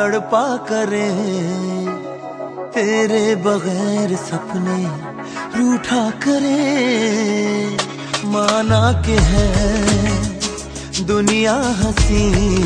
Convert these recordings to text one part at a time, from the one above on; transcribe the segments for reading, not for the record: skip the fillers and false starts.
तड़पा करें, तेरे बगैर सपने रूठा करें। माना के है दुनिया हंसी,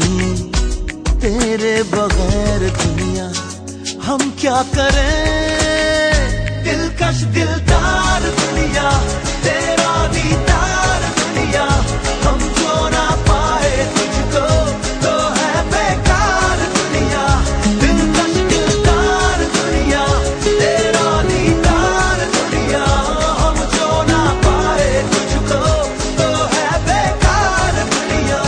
तेरे बगैर दुनिया हम क्या करें। दिलकश दिलदार दुनिया, तेरा दीदार दुनिया, हम जो ना पाए तुझको तो है बेकार दुनिया। दिलकश दिलदार दुनिया, तेरा दीदार दुनिया, हम जो ना पाए तुझको तो है बेकार दुनिया।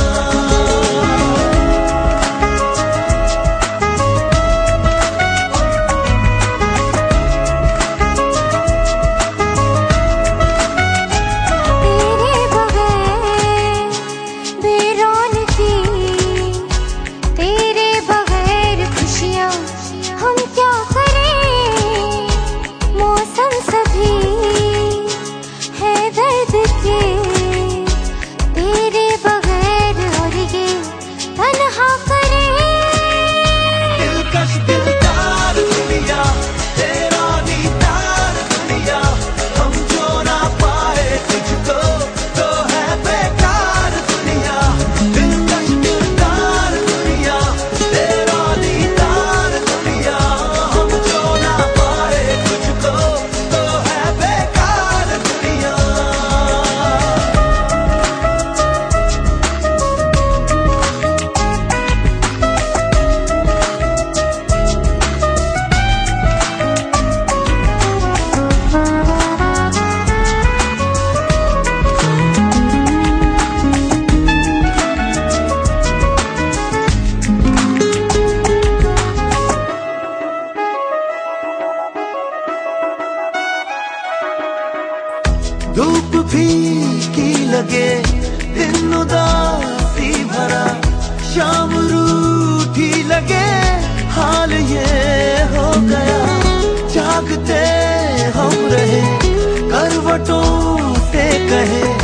धूप फीकी लगे, दिन उदासी भरा, शाम रूठी लगे, हाल ये हो गया। जागते हम रहे, करवटों से कहे